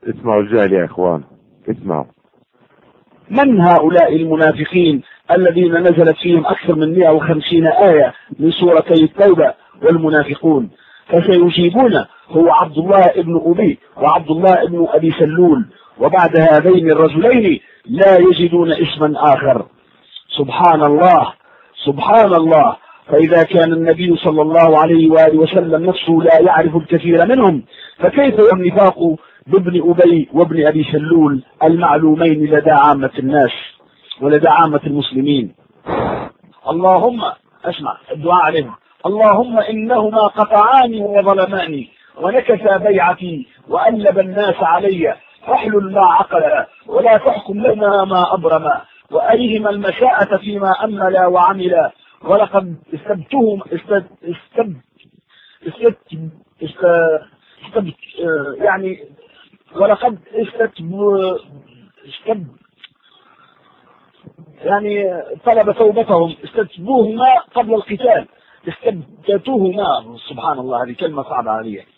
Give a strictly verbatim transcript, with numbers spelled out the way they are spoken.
اسمعوا الجهل يا إخوان، اسمعوا. من هؤلاء المنافقين الذين نزلت فيهم أكثر من مئة وخمسين آية من سورتي التوبة والمنافقون؟ فسيجيبون هو عبد الله ابن أبي وعبد الله ابن أبي سلول، وبعد هذين الرجلين لا يجدون اسما آخر. سبحان الله سبحان الله. فإذا كان النبي صلى الله عليه وآله وسلم نفسه لا يعرف الكثير منهم، فكيف النفاق بابن أبي وابن أبي سلول المعلومين لدى عامة الناس ولدى عامة المسلمين؟ اللهم اسمع الدعاء عليهم: اللهم إنهما قطعاني وظلماني ونكثا بيعتي وألب الناس علي، فاحلل ما عقلا ولا تحكم لنا ما أبرما، وأرهما المساءة فيما أملا وعملا، ولقد استبتهم استب استب استب استب استب يعني ولقد استتب استب يعني طلب توبتهم، استتبوهما قبل القتال، استبتتوهما. سبحان الله، هذه كلمة صعبة عليه.